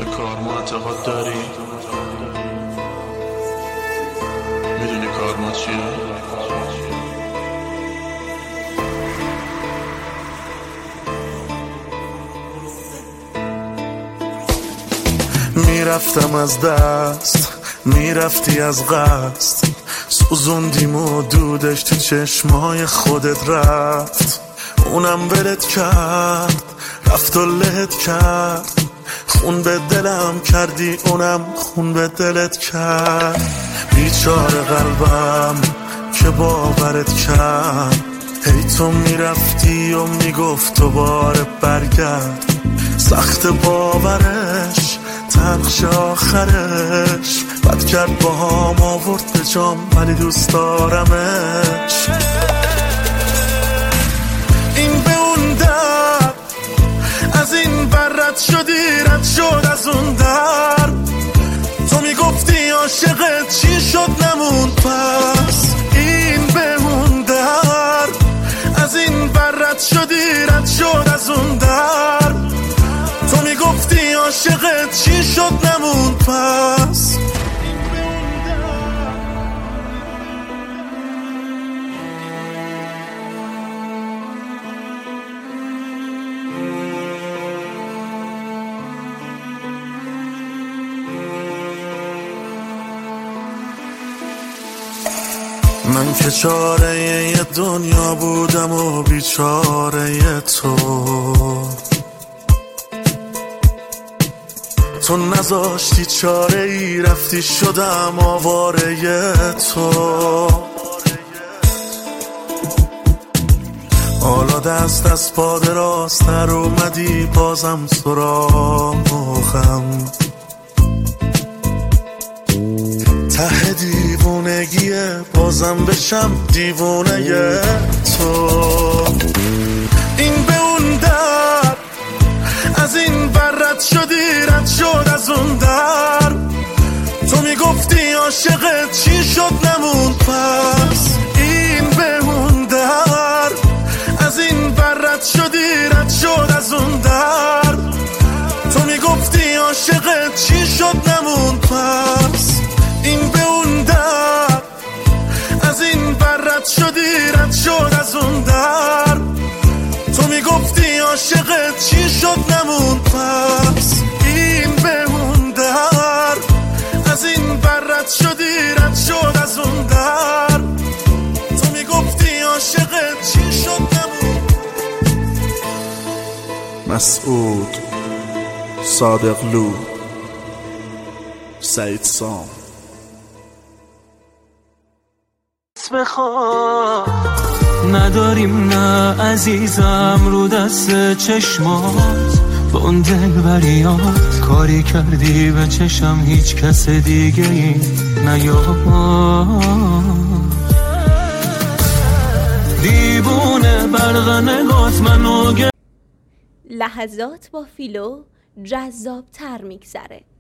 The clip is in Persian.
به کارما اعتقاد داری؟ میدونی کارما چیه؟ میرفتم از دست، میرفتی از قصد، سوزوندیم و دودش تو چشمای خودت رفت. اونم ولت کرد، رفت و لهت کرد، خون به دلم کردی، اونم خون به دلت کرد. بیچاره قلبم که باورت کرد، هی تو میرفتی و میگفت دوباره برگرد. سخت باورش، تلخش آخرش، بد کرد با هم آورد به جام، ولی دوست دارمش. این به اون در، از این بر رد شدی، رد شد از اون در. تو میگفتی عاشقت چی شد نمون پس. این به اون در، از این بر رد شدی، رد شد از اون در. تو میگفتی عاشقت چی شد نمون پس. من که چاره یه دنیا بودم و بیچاره تو نذاشتی چاره ای، رفتی شدم آواره تو. حالا دست از پا دراستر اومدی، بازم سراغم. ته دیوونگیه، بازم بشم دیوونه تو. این به اون در، از این بر رد شدی، رد شد از اون در. تو میگفتی عاشقت چی شد نمون پس. این به اون در، از این بر رد شدی، رد شد از اون در. تو میگفتی عاشقت چی شد نمون پس. این به اون در، از این بر رد شدی، رد شد از اون در. تو میگفتی عاشقت چی شد نمون پس. این به اون در، از این بر رد شدی، رد شد از اون در. تو میگفتی عاشقت چی شد نمون. مسعود صادقلو، سعید سام. بخواه نداریم نه عزیزم، رو دست چشمات با اون دلبریات کاری کردی به چشم، هیچ کس دیگه ای نیاد. دیوونه برق نگات منو لحظات با فیلو جذاب تر میگذره.